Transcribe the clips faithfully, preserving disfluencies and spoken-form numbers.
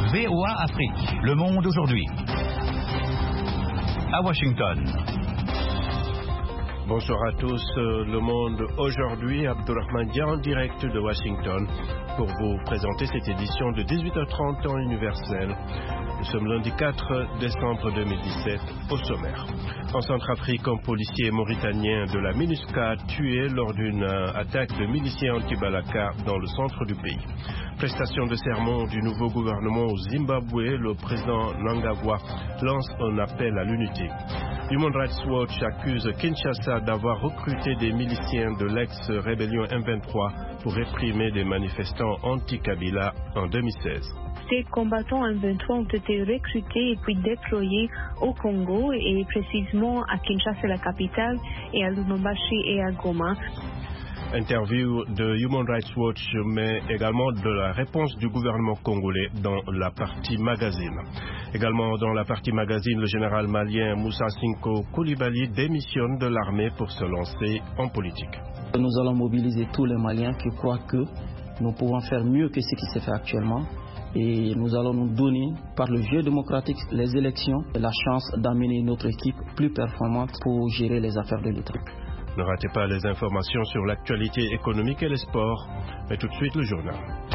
V O A Afrique, Le Monde aujourd'hui. À Washington. Bonsoir à tous, Le Monde aujourd'hui, Abdourahmane Dia en direct de Washington pour vous présenter cette édition de dix-huit heures trente temps universel. Nous sommes lundi quatre décembre deux mille dix-sept au sommaire. En Centrafrique, un policier mauritanien de la MINUSCA tué lors d'une attaque de miliciens anti-Balaka dans le centre du pays. Prestation de serment du nouveau gouvernement au Zimbabwe, le président Mnangagwa lance un appel à l'unité. Human Rights Watch accuse Kinshasa d'avoir recruté des miliciens de l'ex-rébellion M vingt-trois pour réprimer des manifestants anti-Kabila en deux mille seize. Ces combattants M vingt-trois ont été recrutés et puis déployés au Congo et précisément à Kinshasa, la capitale, et à Lubumbashi et à Goma. Interview de Human Rights Watch, mais également de la réponse du gouvernement congolais dans la partie magazine. Également dans la partie magazine, le général malien Moussa Sinko Koulibaly démissionne de l'armée pour se lancer en politique. Nous allons mobiliser tous les Maliens qui croient que nous pouvons faire mieux que ce qui se fait actuellement. Et nous allons nous donner, par le jeu démocratique, les élections, la chance d'amener notre équipe plus performante pour gérer les affaires de l'État. Ne ratez pas les informations sur l'actualité économique et les sports. Mais tout de suite, le journal.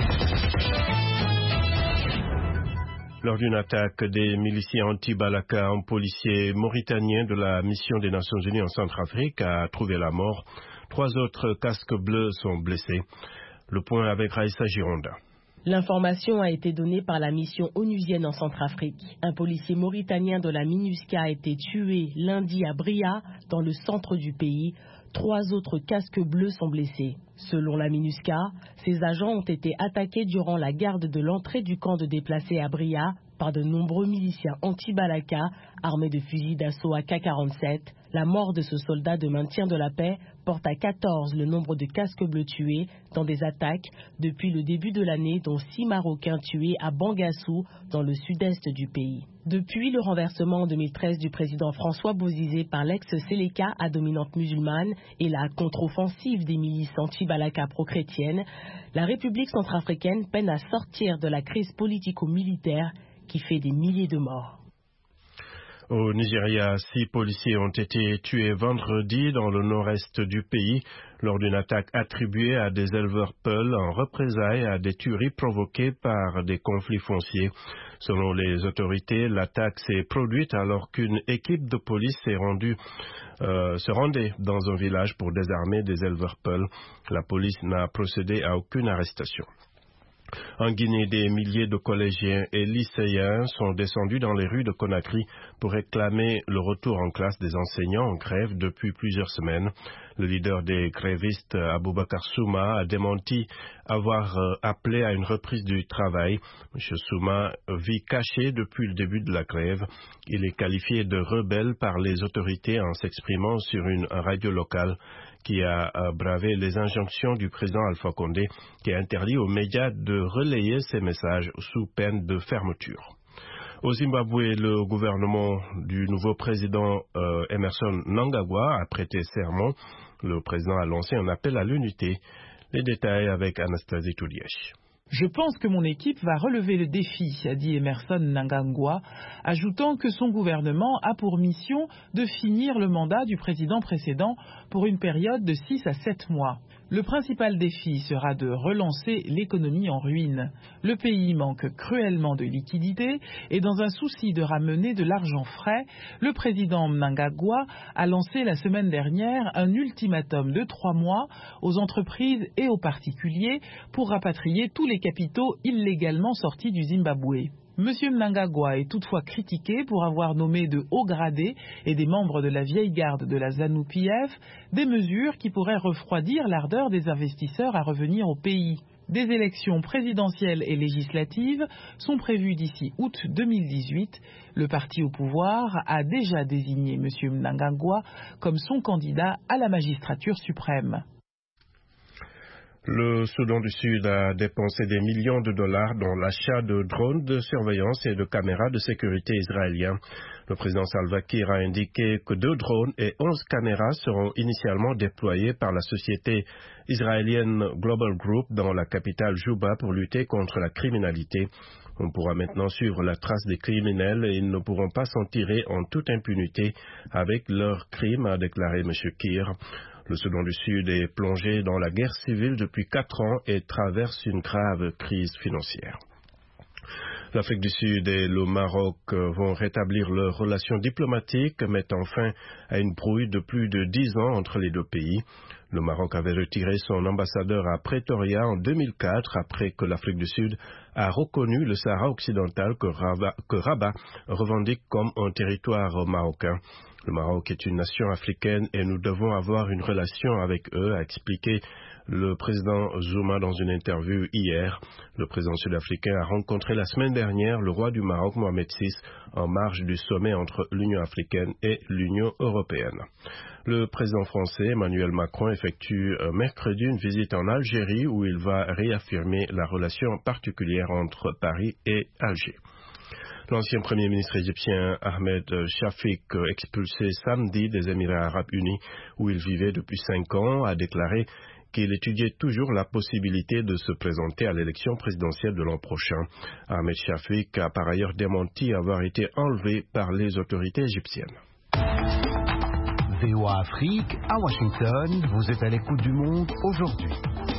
Lors d'une attaque des miliciens anti-Balaka, un policier mauritanien de la mission des Nations Unies en Centrafrique a trouvé la mort. Trois autres casques bleus sont blessés. Le point avec Raïssa Gironda. L'information a été donnée par la mission onusienne en Centrafrique. Un policier mauritanien de la MINUSCA a été tué lundi à Bria, dans le centre du pays. Trois autres casques bleus sont blessés. Selon la MINUSCA, ces agents ont été attaqués durant la garde de l'entrée du camp de déplacés à Bria par de nombreux miliciens anti-Balaka armés de fusils d'assaut A K quarante-sept. La mort de ce soldat de maintien de la paix porte à quatorze le nombre de casques bleus tués dans des attaques depuis le début de l'année, dont six Marocains tués à Bangassou, dans le sud-est du pays. Depuis le renversement en deux mille treize du président François Bozizé par l'ex-Séléka à dominante musulmane et la contre-offensive des milices anti-Balaka pro-chrétiennes, la République centrafricaine peine à sortir de la crise politico-militaire qui fait des milliers de morts. Au Nigeria, six policiers ont été tués vendredi dans le nord-est du pays lors d'une attaque attribuée à des éleveurs Peul en représailles à des tueries provoquées par des conflits fonciers. Selon les autorités, l'attaque s'est produite alors qu'une équipe de police s'est rendue, euh, se rendait dans un village pour désarmer des éleveurs Peul. La police n'a procédé à aucune arrestation. En Guinée, des milliers de collégiens et lycéens sont descendus dans les rues de Conakry pour réclamer le retour en classe des enseignants en grève depuis plusieurs semaines. Le leader des grévistes, Aboubakar Souma, a démenti avoir appelé à une reprise du travail. M. Souma vit caché depuis le début de la grève. Il est qualifié de rebelle par les autorités en s'exprimant sur une radio locale qui a bravé les injonctions du président Alpha Condé, qui a interdit aux médias de relayer ces messages sous peine de fermeture. Au Zimbabwe, le gouvernement du nouveau président euh, Emerson Mnangagwa a prêté serment. Le président a lancé un appel à l'unité. Les détails avec Anastasie Toulièche. Je pense que mon équipe va relever le défi, a dit Emerson Mnangagwa, ajoutant que son gouvernement a pour mission de finir le mandat du président précédent pour une période de six à sept mois. Le principal défi sera de relancer l'économie en ruine. Le pays manque cruellement de liquidités et dans un souci de ramener de l'argent frais, le président Mnangagwa a lancé la semaine dernière un ultimatum de trois mois aux entreprises et aux particuliers pour rapatrier tous les capitaux illégalement sortis du Zimbabwe. Monsieur Mnangagwa est toutefois critiqué pour avoir nommé de hauts gradés et des membres de la vieille garde de la ZANU P F des mesures qui pourraient refroidir l'ardeur des investisseurs à revenir au pays. Des élections présidentielles et législatives sont prévues d'ici août deux mille dix-huit. Le parti au pouvoir a déjà désigné Monsieur Mnangagwa comme son candidat à la magistrature suprême. Le Soudan du Sud a dépensé des millions de dollars dans l'achat de drones de surveillance et de caméras de sécurité israéliens. Le président Salva Kiir a indiqué que deux drones et onze caméras seront initialement déployés par la société israélienne Global Group dans la capitale Juba pour lutter contre la criminalité. On pourra maintenant suivre la trace des criminels et ils ne pourront pas s'en tirer en toute impunité avec leurs crimes, a déclaré M. Kiir. Le Soudan du Sud est plongé dans la guerre civile depuis quatre ans et traverse une grave crise financière. L'Afrique du Sud et le Maroc vont rétablir leurs relations diplomatiques, mettant fin à une brouille de plus de dix ans entre les deux pays. Le Maroc avait retiré son ambassadeur à Pretoria en deux mille quatre après que l'Afrique du Sud a reconnu le Sahara occidental que Rabat, que Rabat revendique comme un territoire marocain. Le Maroc est une nation africaine et nous devons avoir une relation avec eux, a expliqué le président Zuma dans une interview hier. Le président sud-africain a rencontré la semaine dernière le roi du Maroc, Mohamed six, en marge du sommet entre l'Union africaine et l'Union européenne. Le président français, Emmanuel Macron, effectue mercredi une visite en Algérie où il va réaffirmer la relation particulière entre Paris et Alger. L'ancien premier ministre égyptien Ahmed Shafik, expulsé samedi des Émirats arabes unis où il vivait depuis cinq ans, a déclaré qu'il étudiait toujours la possibilité de se présenter à l'élection présidentielle de l'an prochain. Ahmed Shafik a par ailleurs démenti avoir été enlevé par les autorités égyptiennes. V O A Afrique, à Washington, vous êtes à l'écoute du monde aujourd'hui.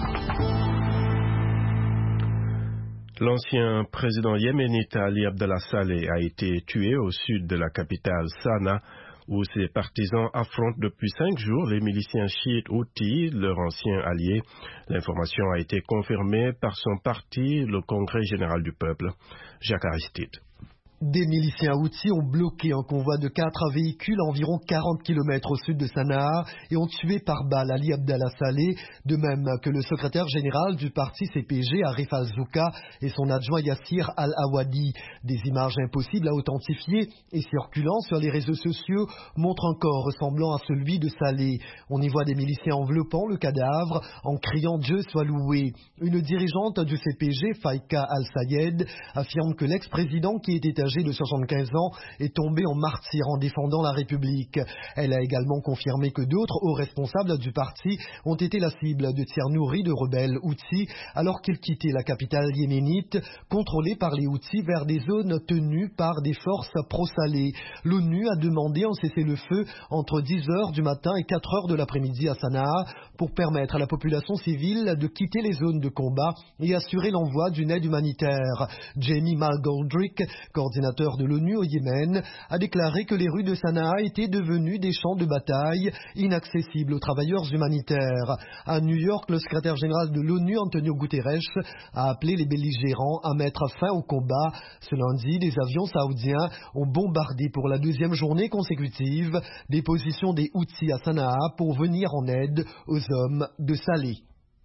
L'ancien président yéménite Ali Abdallah Saleh a été tué au sud de la capitale Sanaa, où ses partisans affrontent depuis cinq jours les miliciens chiites Houthis, leur ancien allié. L'information a été confirmée par son parti, le Congrès général du peuple. Jacques Aristide. Des miliciens Houthis ont bloqué un convoi de quatre véhicules à environ quarante kilomètres au sud de Sanaa et ont tué par balle Ali Abdallah Saleh, de même que le secrétaire général du parti C P G, Arif Al-Zouka, et son adjoint Yassir Al-Awadi. Des images impossibles à authentifier et circulant sur les réseaux sociaux montrent un corps ressemblant à celui de Saleh. On y voit des miliciens enveloppant le cadavre en criant « Dieu soit loué ». Une dirigeante du C P G, Faïka Al-Sayed, affirme que l'ex-président qui était âgé de soixante-quinze ans est tombé en martyr en défendant la République. Elle a également confirmé que d'autres hauts responsables du parti ont été la cible de tirs nourris de rebelles Houthis alors qu'ils quittaient la capitale yéménite, contrôlée par les Houthis vers des zones tenues par des forces pro-Saleh. L'ONU a demandé un cessez-le-feu entre dix heures du matin et quatre heures de l'après-midi à Sanaa pour permettre à la population civile de quitter les zones de combat et assurer l'envoi d'une aide humanitaire. Jamie McGoldrick, coordinateur de l'ONU au Yémen, a déclaré que les rues de Sanaa étaient devenues des champs de bataille inaccessibles aux travailleurs humanitaires. À New York, le secrétaire général de l'ONU, Antonio Guterres, a appelé les belligérants à mettre fin au combat. Ce lundi, des avions saoudiens ont bombardé pour la deuxième journée consécutive des positions des Houthis à Sanaa pour venir en aide aux hommes de Saleh.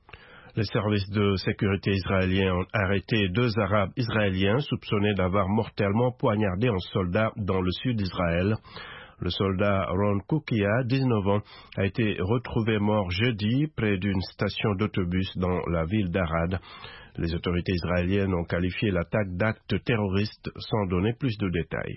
Les services de sécurité israéliens ont arrêté deux Arabes israéliens soupçonnés d'avoir mortellement poignardé un soldat dans le sud d'Israël. Le soldat Ron Koukia, dix-neuf ans, a été retrouvé mort jeudi près d'une station d'autobus dans la ville d'Arad. Les autorités israéliennes ont qualifié l'attaque d'acte terroriste sans donner plus de détails.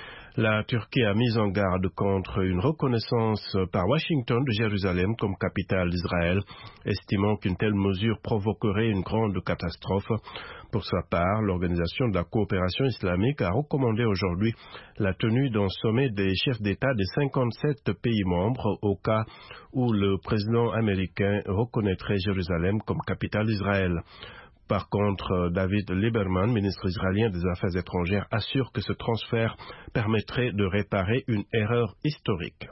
La Turquie a mis en garde contre une reconnaissance par Washington de Jérusalem comme capitale d'Israël, estimant qu'une telle mesure provoquerait une grande catastrophe. Pour sa part, l'Organisation de la coopération islamique a recommandé aujourd'hui la tenue d'un sommet des chefs d'État des cinquante-sept pays membres au cas où le président américain reconnaîtrait Jérusalem comme capitale d'Israël. Par contre, David Lieberman, ministre israélien des Affaires étrangères, assure que ce transfert permettrait de réparer une erreur historique.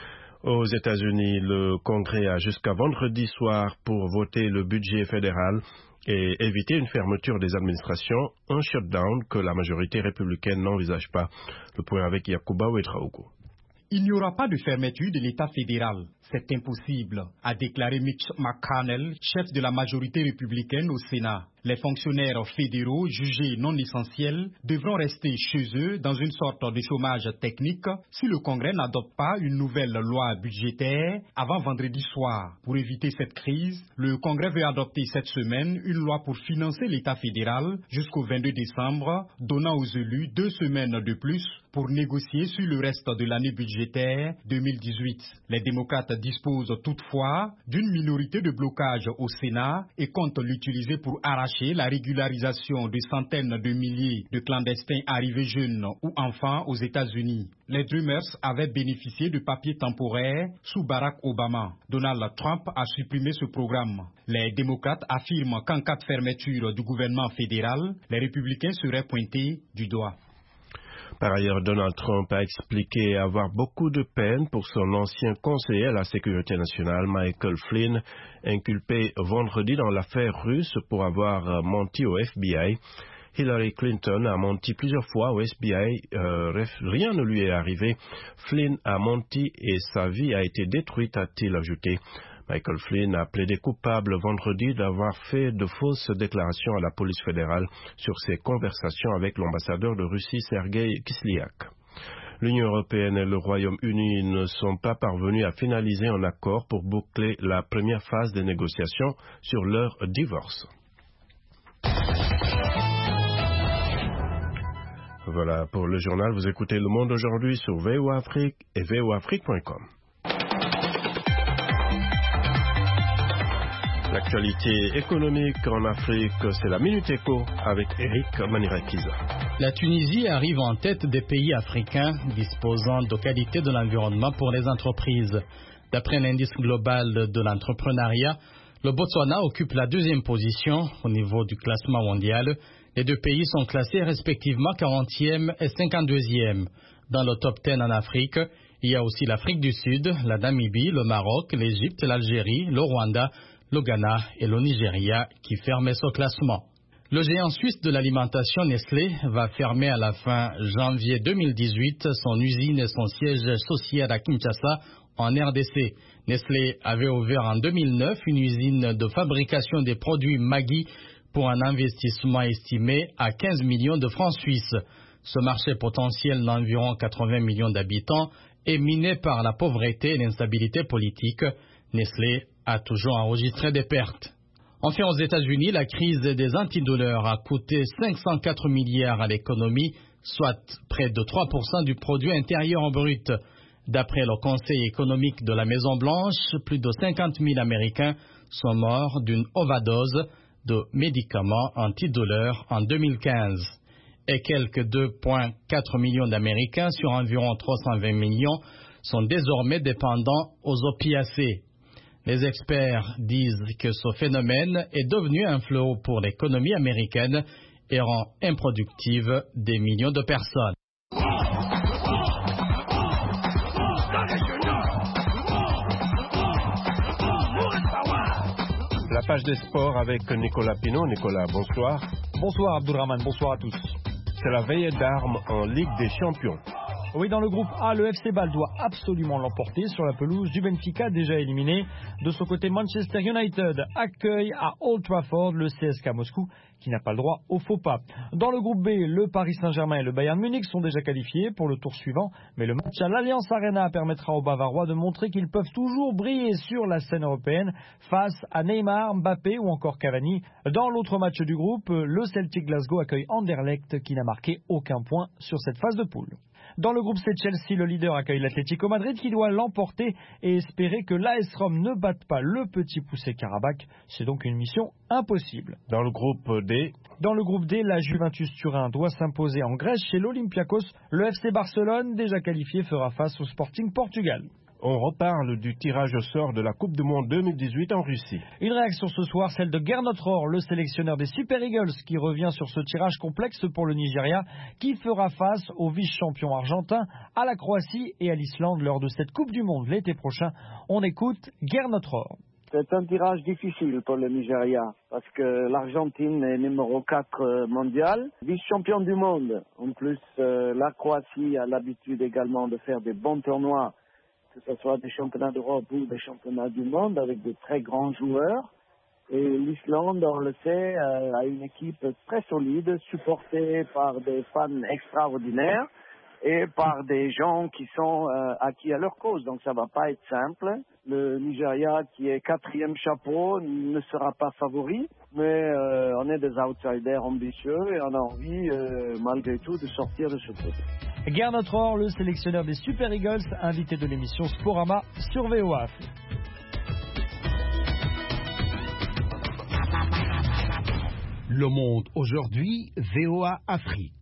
Aux États-Unis, le Congrès a jusqu'à vendredi soir pour voter le budget fédéral et éviter une fermeture des administrations, un shutdown que la majorité républicaine n'envisage pas. Le point avec Yacouba Ouedraogo. Il n'y aura pas de fermeture de l'État fédéral. C'est impossible, a déclaré Mitch McConnell, chef de la majorité républicaine au Sénat. Les fonctionnaires fédéraux jugés non essentiels devront rester chez eux dans une sorte de chômage technique si le Congrès n'adopte pas une nouvelle loi budgétaire avant vendredi soir. Pour éviter cette crise, le Congrès veut adopter cette semaine une loi pour financer l'État fédéral jusqu'au vingt-deux décembre, donnant aux élus deux semaines de plus pour négocier sur le reste de l'année budgétaire deux mille dix-huit. Les démocrates disposent toutefois d'une minorité de blocage au Sénat et comptent l'utiliser pour arracher la régularisation de centaines de milliers de clandestins arrivés jeunes ou enfants aux États-Unis. Les Dreamers avaient bénéficié de papiers temporaires sous Barack Obama. Donald Trump a supprimé ce programme. Les démocrates affirment qu'en cas de fermeture du gouvernement fédéral, les républicains seraient pointés du doigt. Par ailleurs, Donald Trump a expliqué avoir beaucoup de peine pour son ancien conseiller à la sécurité nationale, Michael Flynn, inculpé vendredi dans l'affaire russe pour avoir menti au F B I. Hillary Clinton a menti plusieurs fois au F B I, euh, rien ne lui est arrivé. Flynn a menti et sa vie a été détruite, a-t-il ajouté. Michael Flynn a plaidé coupable vendredi d'avoir fait de fausses déclarations à la police fédérale sur ses conversations avec l'ambassadeur de Russie, Sergei Kislyak. L'Union européenne et le Royaume-Uni ne sont pas parvenus à finaliser un accord pour boucler la première phase des négociations sur leur divorce. Voilà pour le journal. Vous écoutez Le Monde aujourd'hui sur V O A Afrique et V O A Afrique point com. L'actualité économique en Afrique, c'est la Minute Éco avec Eric Manirakiza. La Tunisie arrive en tête des pays africains disposant de qualité de l'environnement pour les entreprises. D'après l'indice global de l'entrepreneuriat, le Botswana occupe la deuxième position au niveau du classement mondial. Les deux pays sont classés respectivement quarantième et cinquante-deuxième. Dans le top dix en Afrique, il y a aussi l'Afrique du Sud, la Namibie, le Maroc, l'Égypte, l'Algérie, le Rwanda, le Ghana et le Nigeria qui ferment ce classement. Le géant suisse de l'alimentation Nestlé va fermer à la fin janvier deux mille dix-huit son usine et son siège social à Kinshasa en R D C. Nestlé avait ouvert en deux mille neuf une usine de fabrication des produits Maggi pour un investissement estimé à quinze millions de francs suisses. Ce marché potentiel d'environ quatre-vingts millions d'habitants est miné par la pauvreté et l'instabilité politique. Nestlé a toujours enregistré des pertes. Enfin, aux États-Unis, la crise des antidouleurs a coûté cinq cent quatre milliards à l'économie, soit près de trois pour cent du produit intérieur brut. D'après le Conseil économique de la Maison-Blanche, plus de cinquante mille Américains sont morts d'une overdose de médicaments antidouleurs en deux mille quinze. Et quelques deux virgule quatre millions d'Américains sur environ trois cent vingt millions sont désormais dépendants aux opiacés. Les experts disent que ce phénomène est devenu un fléau pour l'économie américaine et rend improductive des millions de personnes. La page des sports avec Nicolas Pinault. Nicolas, bonsoir. Bonsoir Abdourahmane, bonsoir à tous. C'est la veillée d'armes en Ligue des Champions. Oui, dans le groupe A, le F C Bâle doit absolument l'emporter sur la pelouse du Benfica, déjà éliminé. De son côté, Manchester United accueille à Old Trafford le C S K Moscou, qui n'a pas le droit au faux pas. Dans le groupe B, le Paris Saint-Germain et le Bayern Munich sont déjà qualifiés pour le tour suivant, mais le match à l'Allianz Arena permettra aux Bavarois de montrer qu'ils peuvent toujours briller sur la scène européenne face à Neymar, Mbappé ou encore Cavani. Dans l'autre match du groupe, le Celtic Glasgow accueille Anderlecht, qui n'a marqué aucun point sur cette phase de poule. Dans le groupe C, Chelsea, le leader, accueille l'Atlético Madrid qui doit l'emporter et espérer que l'A S Rome ne batte pas le petit poussé Karabakh. C'est donc une mission impossible. Dans le groupe D Dans le groupe D, la Juventus Turin doit s'imposer en Grèce chez l'Olympiakos. Le F C Barcelone, déjà qualifié, fera face au Sporting Portugal. On reparle du tirage au sort de la Coupe du Monde deux mille dix-huit en Russie. Une réaction ce soir, celle de Gernot Rohr, le sélectionneur des Super Eagles, qui revient sur ce tirage complexe pour le Nigeria, qui fera face aux vice-champions argentins, à la Croatie et à l'Islande lors de cette Coupe du Monde l'été prochain. On écoute Gernot Rohr. C'est un tirage difficile pour le Nigeria parce que l'Argentine est numéro quatre mondial, vice-champion du monde. En plus, euh, la Croatie a l'habitude également de faire des bons tournois, que ce soit des championnats d'Europe ou des championnats du monde avec de très grands joueurs. Et l'Islande, on le sait, euh, a une équipe très solide, supportée par des fans extraordinaires et par des gens qui sont euh, acquis à leur cause. Donc ça va pas être simple. Le Nigeria, qui est quatrième chapeau, ne sera pas favori, mais euh, on est des outsiders ambitieux et on a envie, euh, malgré tout, de sortir de ce groupe. Gernot Rohr, le sélectionneur des Super Eagles, invité de l'émission Sporama sur V O A Afrique. Le Monde aujourd'hui, V O A Afrique.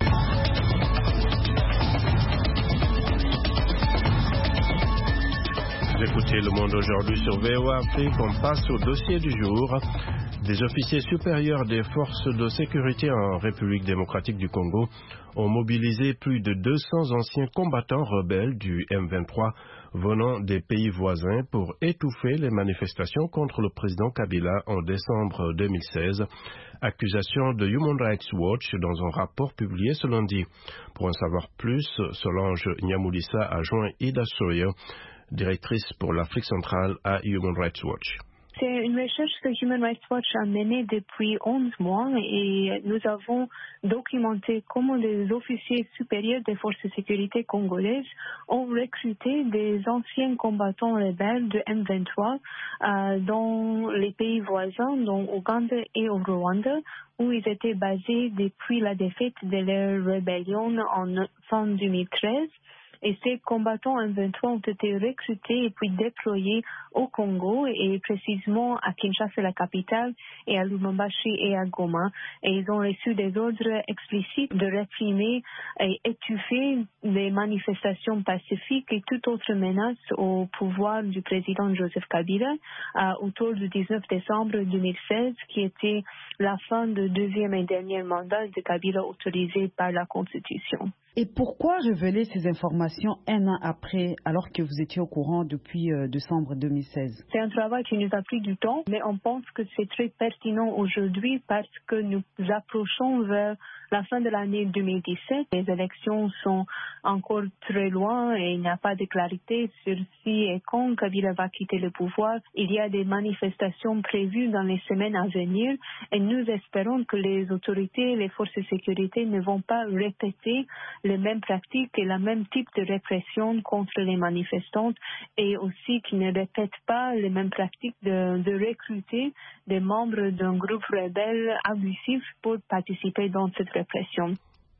Vous écoutez Le Monde aujourd'hui sur V O A Afrique. On passe au dossier du jour. Des officiers supérieurs des forces de sécurité en République démocratique du Congo ont mobilisé plus de deux cents anciens combattants rebelles du M vingt-trois venant des pays voisins pour étouffer les manifestations contre le président Kabila en décembre deux mille seize. Accusation de Human Rights Watch dans un rapport publié ce lundi. Pour en savoir plus, Solange Nyamulissa a joint Ida Sawyer, directrice pour l'Afrique centrale à Human Rights Watch. C'est une recherche que Human Rights Watch a menée depuis onze mois et nous avons documenté comment les officiers supérieurs des forces de sécurité congolaises ont recruté des anciens combattants rebelles de M vingt-trois euh, dans les pays voisins, dont Ouganda et au Rwanda, où ils étaient basés depuis la défaite de leur rébellion en fin deux mille treize. Et ces combattants M vingt-trois ont été recrutés et puis déployés au Congo et précisément à Kinshasa, la capitale, et à Lubumbashi et à Goma. Et ils ont reçu des ordres explicites de réprimer et étouffer les manifestations pacifiques et toute autre menace au pouvoir du président Joseph Kabila euh, autour du dix-neuf décembre deux mille seize, qui était la fin du deuxième et dernier mandat de Kabila autorisé par la Constitution. Et pourquoi révéler ces informations un an après, alors que vous étiez au courant depuis euh, décembre deux mille seize? C'est un travail qui nous a pris du temps, mais on pense que c'est très pertinent aujourd'hui parce que nous approchons vers la fin de l'année deux mille dix-sept. Les élections sont encore très loin et il n'y a pas de clarité sur si et quand Kabila va quitter le pouvoir. Il y a des manifestations prévues dans les semaines à venir et nous espérons que les autorités, les forces de sécurité ne vont pas répéter les mêmes pratiques et le même type de répression contre les manifestants et aussi qu'ils ne répètent pas les mêmes pratiques de, de recruter des membres d'un groupe rebelle abusif pour participer dans cette répression.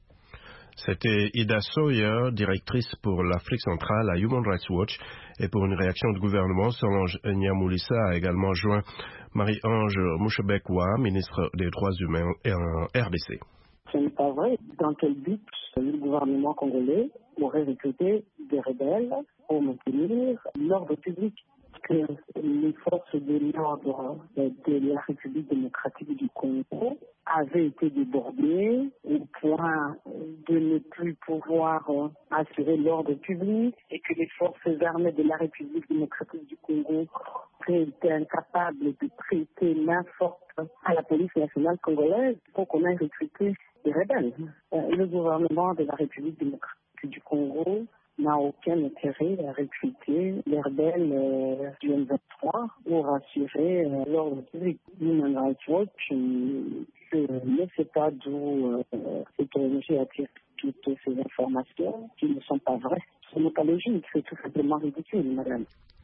C'était Ida Sawyer, directrice pour l'Afrique centrale à Human Rights Watch. Et pour une réaction du gouvernement, Solange Nyamulissa a également joint Marie-Ange Mouchebekwa, ministre des Droits humains en R D C. Ce n'est pas vrai. Dans quel but le gouvernement congolais aurait recruté des rebelles pour maintenir l'ordre public? Que les forces de l'ordre de la République démocratique du Congo avaient été débordées au point de ne plus pouvoir assurer l'ordre public et que les forces armées de la République démocratique du Congo étaient incapables de prêter main forte à la police nationale congolaise pour qu'on ait recruté des rebelles. Le gouvernement de la République démocratique du Congo n'a aucun intérêt à recruter les rebelles euh, du M vingt-trois pour assurer euh, l'ordre public. Human Rights Watch, euh, je ne sais pas d'où euh, cette O N G attire toutes ces informations qui ne sont pas vraies. Ce n'est pas logique, c'est tout simplement ridicule, madame.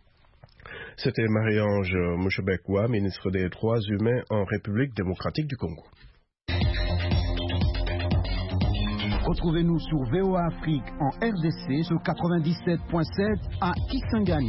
C'était Marie-Ange Mouchebekwa, ministre des Droits humains en République démocratique du Congo. Retrouvez-nous sur V O A Afrique en R D C sur quatre-vingt-dix-sept virgule sept à Kisangani.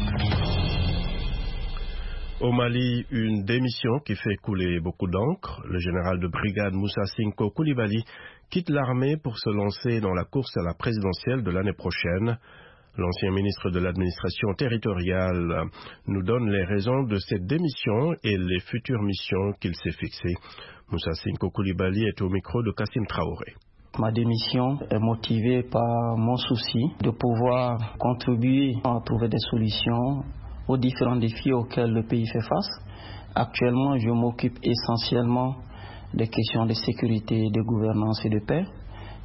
Au Mali, une démission qui fait couler beaucoup d'encre. Le général de brigade Moussa Sinko Koulibaly quitte l'armée pour se lancer dans la course à la présidentielle de l'année prochaine. L'ancien ministre de l'administration territoriale nous donne les raisons de cette démission et les futures missions qu'il s'est fixées. Moussa Sinko Koulibaly est au micro de Kassim Traoré. Ma démission est motivée par mon souci de pouvoir contribuer à trouver des solutions aux différents défis auxquels le pays fait face. Actuellement, je m'occupe essentiellement des questions de sécurité, de gouvernance et de paix.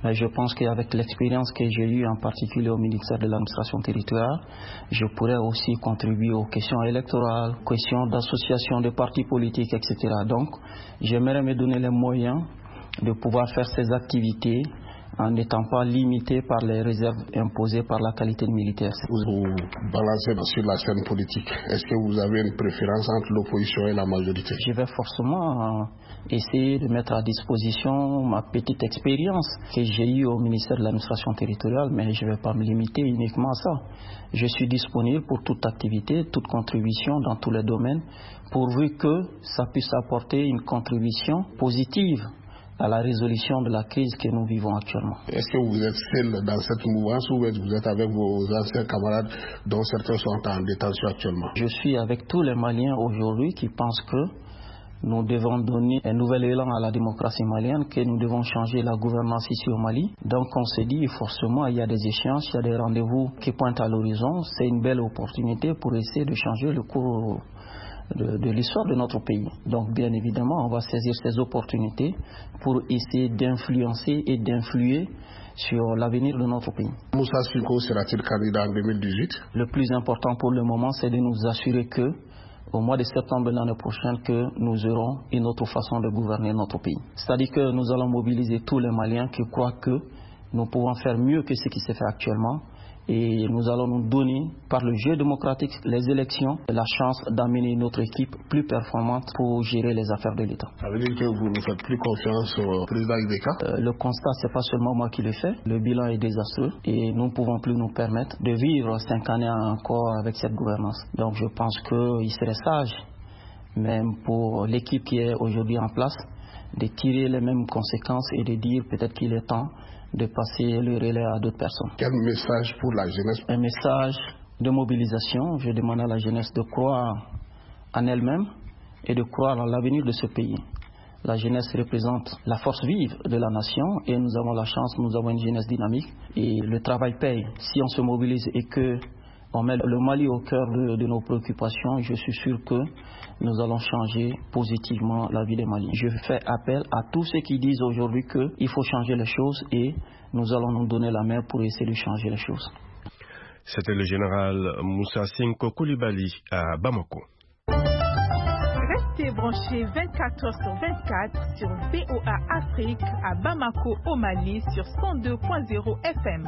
Mais je pense qu'avec l'expérience que j'ai eue, en particulier au ministère de l'administration territoriale, je pourrais aussi contribuer aux questions électorales, questions d'association de partis politiques, et cetera. Donc, j'aimerais me donner les moyens de pouvoir faire ces activités en n'étant pas limité par les réserves imposées par la qualité de militaire. Vous vous balancez sur la scène politique. Est-ce que vous avez une préférence entre l'opposition et la majorité? Je vais forcément essayer de mettre à disposition ma petite expérience que j'ai eue au ministère de l'administration territoriale, mais je ne vais pas me limiter uniquement à ça. Je suis disponible pour toute activité, toute contribution dans tous les domaines, pourvu que ça puisse apporter une contribution positive à la résolution de la crise que nous vivons actuellement. Est-ce que vous êtes seul dans cette mouvance ou vous êtes avec vos anciens camarades dont certains sont en détention actuellement? Je suis avec tous les Maliens aujourd'hui qui pensent que nous devons donner un nouvel élan à la démocratie malienne, que nous devons changer la gouvernance ici au Mali. Donc on se dit forcément il y a des échéances, il y a des rendez-vous qui pointent à l'horizon. C'est une belle opportunité pour essayer de changer le cours de, de l'histoire de notre pays. Donc bien évidemment, on va saisir ces opportunités pour essayer d'influencer et d'influer sur l'avenir de notre pays. Moussa Sinko sera-t-il candidat en deux mille dix-huit? Le plus important pour le moment, c'est de nous assurer que au mois de septembre de l'année prochaine, que nous aurons une autre façon de gouverner notre pays. C'est-à-dire que nous allons mobiliser tous les Maliens qui croient que nous pouvons faire mieux que ce qui se fait actuellement. Et nous allons nous donner, par le jeu démocratique, les élections, la chance d'amener notre équipe plus performante pour gérer les affaires de l'État. Ça veut dire que vous ne faites plus confiance au président Ibeka? euh, Le constat, ce n'est pas seulement moi qui le fais. Le bilan est désastreux et nous ne pouvons plus nous permettre de vivre cinq années encore avec cette gouvernance. Donc je pense qu'il serait sage, même pour l'équipe qui est aujourd'hui en place, de tirer les mêmes conséquences et de dire peut-être qu'il est temps de passer le relais à d'autres personnes. Quel message pour la jeunesse? Un message de mobilisation. Je demande à la jeunesse de croire en elle-même et de croire en l'avenir de ce pays. La jeunesse représente la force vive de la nation et nous avons la chance, nous avons une jeunesse dynamique et le travail paye. Si on se mobilise et que on met le Mali au cœur de, de nos préoccupations, je suis sûr que nous allons changer positivement la vie des Maliens. Je fais appel à tous ceux qui disent aujourd'hui qu'il faut changer les choses et nous allons nous donner la main pour essayer de changer les choses. C'était le général Moussa Sinko Koulibaly à Bamako. Restez branchés vingt-quatre heures sur vingt-quatre sur V O A Afrique à Bamako au Mali sur cent deux point zéro F M.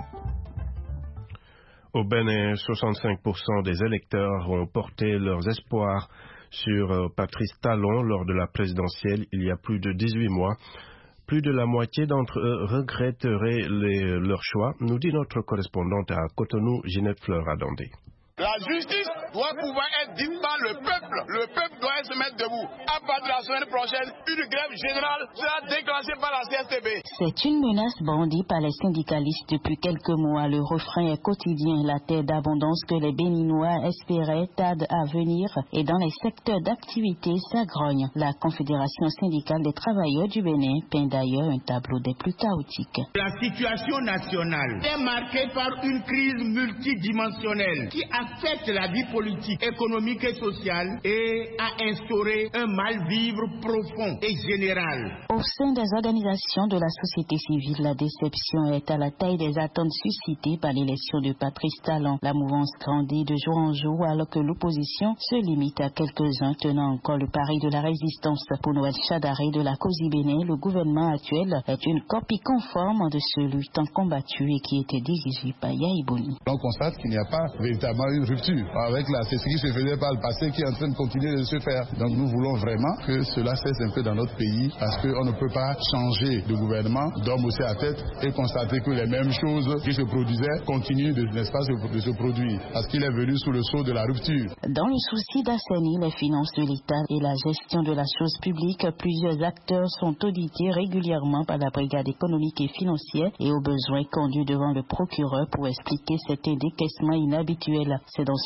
Au Bénin, soixante-cinq pour cent des électeurs ont porté leurs espoirs sur Patrice Talon lors de la présidentielle il y a plus de dix-huit mois. Plus de la moitié d'entre eux regretteraient les, leur choix, nous dit notre correspondante à Cotonou, Ginette Fleur-Adandé. La justice doit pouvoir être dite par le peuple. Le peuple doit se mettre debout. À partir de la semaine prochaine, une grève générale sera déclenchée par la C S T B. C'est une menace brandie par les syndicalistes depuis quelques mois. Le refrain est quotidien. La terre d'abondance que les Béninois espéraient tarde à venir et dans les secteurs d'activité, ça grogne. La Confédération syndicale des travailleurs du Bénin peint d'ailleurs un tableau des plus chaotiques. La situation nationale est marquée par une crise multidimensionnelle qui a affecte la vie politique, économique et sociale et a instauré un mal-vivre profond et général. Au sein des organisations de la société civile, la déception est à la taille des attentes suscitées par l'élection de Patrice Talon. La mouvance grandit de jour en jour alors que l'opposition se limite à quelques-uns tenant encore le pari de la résistance. Pour Noël Chadaré de la Causie Bénin, le gouvernement actuel est une copie conforme de celui tant combattu et qui était dirigé par Yahi Boni. On constate qu'il n'y a pas véritablement une rupture avec la c'est ce qui se faisait par le passé qui est en train de continuer de se faire. Donc nous voulons vraiment que cela cesse un peu dans notre pays parce qu'on ne peut pas changer de gouvernement, d'homme aussi à tête et constater que les mêmes choses qui se produisaient continuent de, n'est-ce pas, de se produire parce qu'il est venu sous le sceau de la rupture. Dans le souci d'assainir les finances de l'État et la gestion de la chose publique, plusieurs acteurs sont audités régulièrement par la brigade économique et financière et au besoin conduits devant le procureur pour expliquer cet décaissement inhabituel. C'est dans ce cadre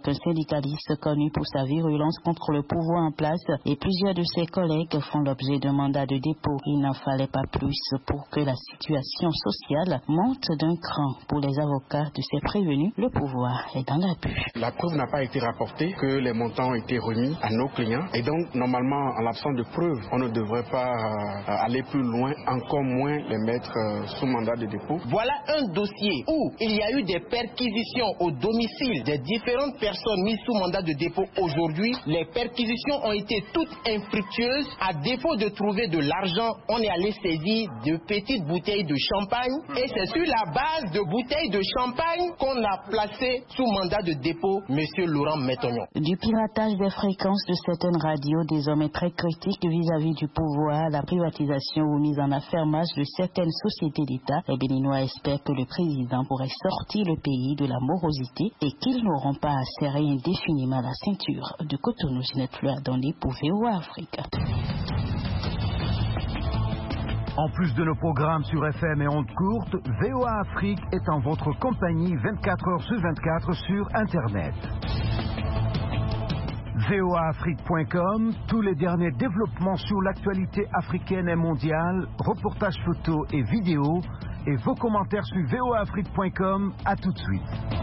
qu'un syndicaliste connu pour sa virulence contre le pouvoir en place et plusieurs de ses collègues font l'objet d'un mandat de dépôt. Il n'en fallait pas plus pour que la situation sociale monte d'un cran. Pour les avocats de ces prévenus, le pouvoir est dans l'abus. La preuve n'a pas été rapportée que les montants ont été remis à nos clients et donc normalement en l'absence de preuves, on ne devrait pas euh, aller plus loin, encore moins les mettre euh, sous mandat de dépôt. Voilà un dossier où il y a eu des perquisitions au domicile des différentes personnes mises sous mandat de dépôt aujourd'hui. Les perquisitions ont été toutes infructueuses. À défaut de trouver de l'argent, on est allé saisir de petites bouteilles de champagne et c'est sur la base de bouteilles de champagne qu'on a placé sous mandat de dépôt M. Laurent Métognon. Du piratage des fréquences de certaines radios désormais très critiques vis-à-vis du pouvoir, la privatisation ou mise en affermage de certaines sociétés d'État, les Béninois espèrent que le président pourrait sortir le pays de la morosité et qu'ils n'auront pas à serrer indéfiniment la ceinture. De Cotonou, Ginette Fleur Dondé pour V O A Afrique. En plus de nos programmes sur F M et ondes courtes, V O A Afrique est en votre compagnie vingt-quatre heures sur vingt-quatre sur Internet. V O A Afrique point com, tous les derniers développements sur l'actualité africaine et mondiale, reportages photos et vidéos, et vos commentaires sur V O A Afrique point com. À tout de suite.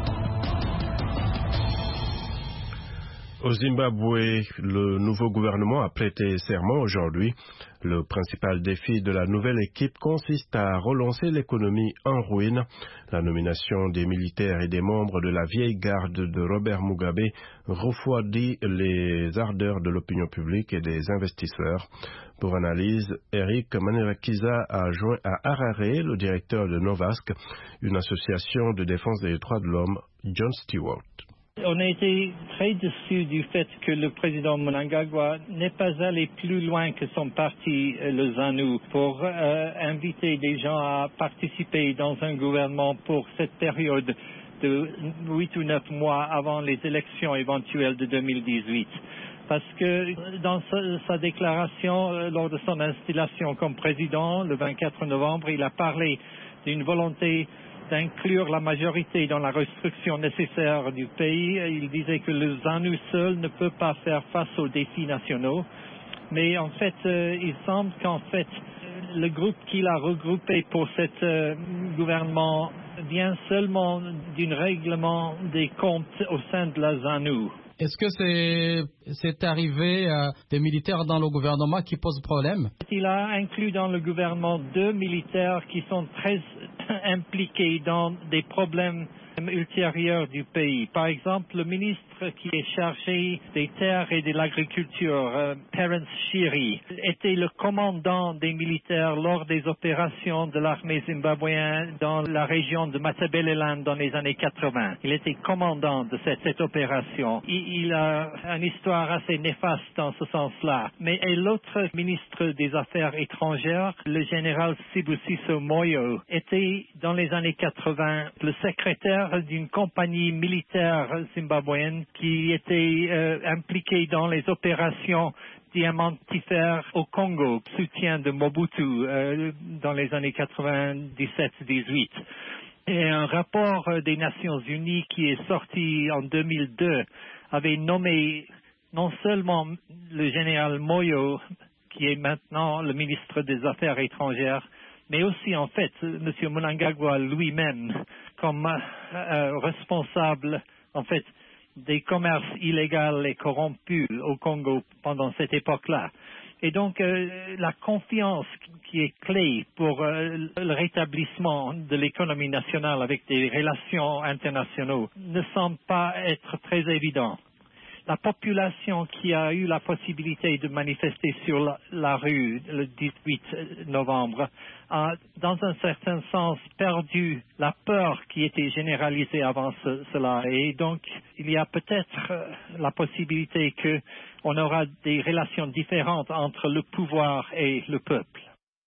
Au Zimbabwe, le nouveau gouvernement a prêté serment aujourd'hui. Le principal défi de la nouvelle équipe consiste à relancer l'économie en ruine. La nomination des militaires et des membres de la vieille garde de Robert Mugabe refroidit les ardeurs de l'opinion publique et des investisseurs. Pour analyse, Eric Manirakiza a joint à Harare le directeur de Novask, une association de défense des droits de l'homme, John Stewart. On a été très déçus du fait que le président Mnangagwa n'est pas allé plus loin que son parti, le ZANU, pour euh, inviter des gens à participer dans un gouvernement pour cette période de huit ou neuf mois avant les élections éventuelles de deux mille dix-huit. Parce que dans sa, sa déclaration, euh, lors de son installation comme président, le vingt-quatre novembre, il a parlé d'une volonté d'inclure la majorité dans la restructuration nécessaire du pays. Il disait que le ZANU seul ne peut pas faire face aux défis nationaux. Mais en fait, euh, il semble qu'en fait, le groupe qu'il a regroupé pour cet euh, gouvernement vient seulement d'un règlement des comptes au sein de la ZANU. Est-ce que c'est, c'est arrivé euh, des militaires dans le gouvernement qui posent problème? Il a inclus dans le gouvernement deux militaires qui sont très impliqués dans des problèmes ultérieurs du pays. Par exemple, le ministre qui est chargé des terres et de l'agriculture, euh, Terence Shiri, était le commandant des militaires lors des opérations de l'armée zimbabwéenne dans la région de Matabeleland dans les années quatre-vingt. Il était commandant de cette, cette opération. Il, il a une histoire assez néfaste dans ce sens-là. Mais et l'autre ministre des Affaires étrangères, le général Sibusiso Moyo, était dans les années quatre-vingt le secrétaire d'une compagnie militaire zimbabwéenne qui était euh, impliquée dans les opérations diamantifères au Congo, soutien de Mobutu euh, dans les années quatre-vingt-dix-sept dix-huit. Et un rapport des Nations Unies qui est sorti en deux mille deux avait nommé non seulement le général Moyo, qui est maintenant le ministre des Affaires étrangères, mais aussi en fait M. Mnangagwa lui-même comme euh, responsable en fait des commerces illégaux et corrompus au Congo pendant cette époque-là. Et donc euh, la confiance qui est clé pour euh, le rétablissement de l'économie nationale avec des relations internationales ne semble pas être très évident. La population qui a eu la possibilité de manifester sur la, la rue le dix-huit novembre a, dans un certain sens, perdu la peur qui était généralisée avant ce, cela. Et donc, il y a peut-être la possibilité qu'on aura des relations différentes entre le pouvoir et le peuple.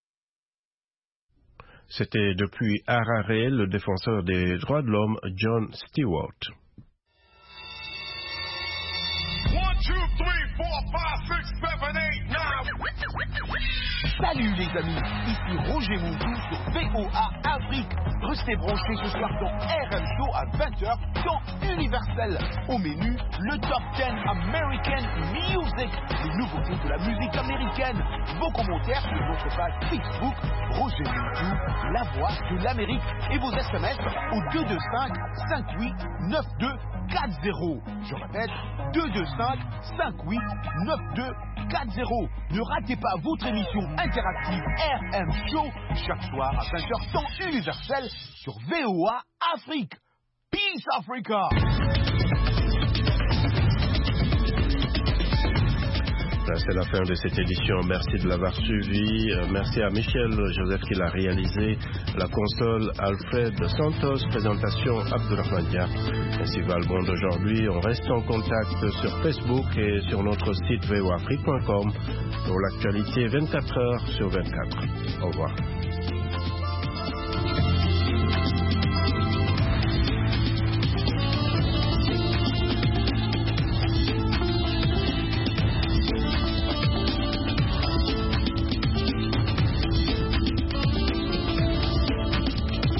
C'était depuis Harare le défenseur des droits de l'homme John Stewart. Salut les amis, ici Roger Moudou sur V O A Afrique. Restez branchés ce soir dans R M Show à vingt heures, temps universel. Au menu, le Top dix American Music, les nouveautés de la musique américaine. Vos commentaires sur votre page Facebook, Roger Mentou, la voix de l'Amérique, et vos S M S au deux deux cinq, cinq huit, neuf deux quatre zéro. Je répète, deux deux cinq, cinq huit, neuf deux quatre zéro. Ne ratez pas votre émission interactive R M Show chaque soir à vingt heures temps universel sur V O A Afrique. Peace Africa! C'est la fin de cette édition. Merci de l'avoir suivi. Merci à Michel Joseph qui l'a réalisé. La console Alfred Santos. Présentation Abdourahmane Dia. Ainsi va le monde d'aujourd'hui. On reste en contact sur Facebook et sur notre site v o afrique point com pour l'actualité vingt-quatre heures sur vingt-quatre. Au revoir.